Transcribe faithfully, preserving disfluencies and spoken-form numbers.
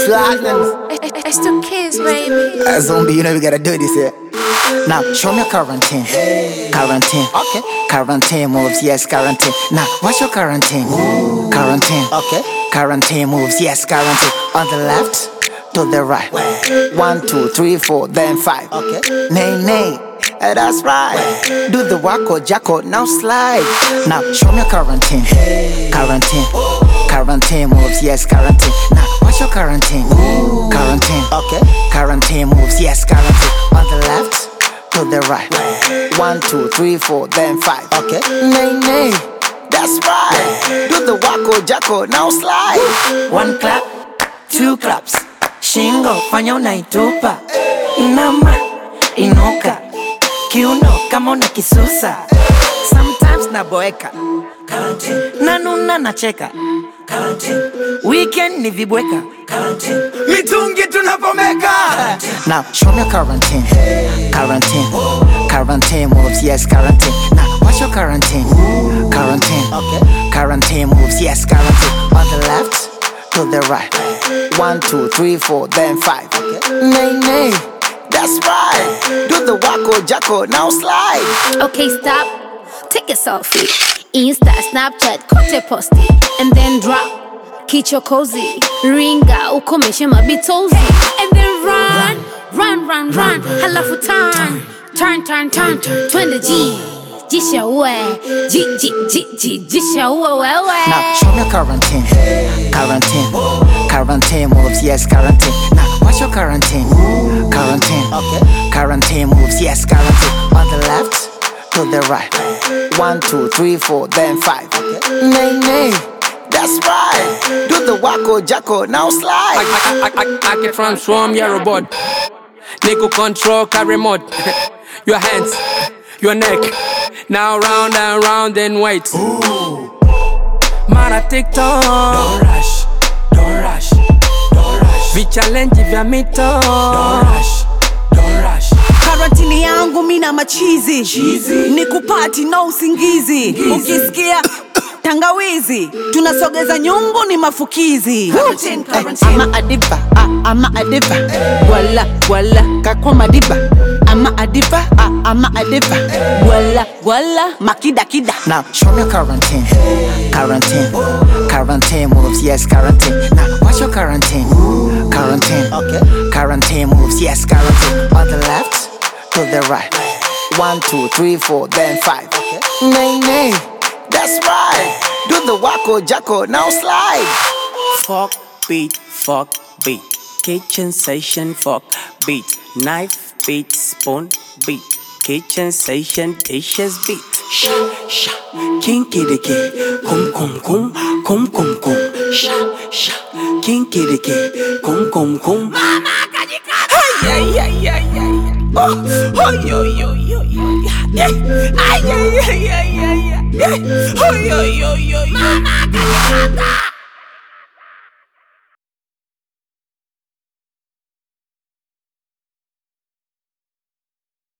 platinum. It's two kids, baby. Uh, zombie, you know we gotta do this here. Now show me quarantine. Quarantine. Okay. Quarantine moves, yes, quarantine. Now what's your quarantine? Quarantine. Okay. Quarantine moves, yes, quarantine. On the left, to the right. One, two, three, four, then five. Okay. Nay, nay. Uh, that's right. Do the wacko jacko, now slide. Now show me quarantine. Quarantine. Quarantine moves, yes, quarantine. Now what's your quarantine? Quarantine. Okay. Quarantine moves, yes, quarantine. On the left, to the right. One, two, three, four, then five. Okay. Nay, nay. That's right. Do the wacko jacko, now slide. One clap, two claps. Shingo, fanya unaitupa. Inama, inuka. Kiuno, kama una kisusa. Sometimes naboeka. Quarantine. Nanuna nacheka. Quarantine. Weekend ni vibweka. Quarantine. Mitungi tunapomeka. Now show me quarantine. Quarantine. Quarantine moves, yes, quarantine. Now what's your quarantine? Quarantine. Okay. Quarantine moves, yes, quarantine. On the left, to the right. One, two, three, four, then five. Okay. Nay, nay. That's right. Do the wacko jacko, now slide. Okay, stop. Take a selfie. Insta, Snapchat, kote posti. And then drop. Kicho cozy. Ringa, ukomeshe mabitozi. And then run. Run, run, run. Halafu turn. Turn, turn, turn. Twende G. Jisha uwe. G, G, G, G. Jisha uwe wewe. Now show me quarantine. Quarantine. Quarantine moves, yes, quarantine. Now what's your quarantine? Quarantine. Okay. Quarantine moves, yes, quarantine. On the left, to the right. One, two, three, four, then five. Okay. Nay, nay. That's right. Do the wacko jacko, now slide. I, I, I, I can transform your robot. Nigga control car remote. Your hands, your neck. Now round and round and wait. Ooh. Mara TikTok. Don't rush, don't rush, don't rush. Vi challenge vya mito. Don't rush, don't rush. Quarantine yangu mina machizi. Cheesy. Ni kupati no usingizi. Gizi. Ukisikia tangawizi, tunasogeza nyungu ni mafukizi. Quarantine, quarantine. Ama adiba, ah, ama adiba. Wala, wala, kakwa madiba. Ama adiba, ah, ama adiba. Wala, wala, makida kida. Now show me quarantine. Quarantine. Quarantine moves, yes, quarantine. Now what's your quarantine? Quarantine. Okay. Quarantine moves, yes, quarantine. On the left, to the right. One, two, three, four, then five. Okay. Nay, nay. That's right. Do the wacko jacko, now slide. Fuck beat, fuck beat. Kitchen session, fuck beat. Knife beat, spoon beat. Kitchen session, dishes beat. Sha sha, kinky dicky, kum kum kum, kum kum kum. Sha sha, kinky dicky, kum kum kum. Mama kajikata. Ay ay ay ay ay. Oh, oh yo yo yo yo. Ay ay ay ay ay ay. Oh yo yo yo yo. Mama kajikata.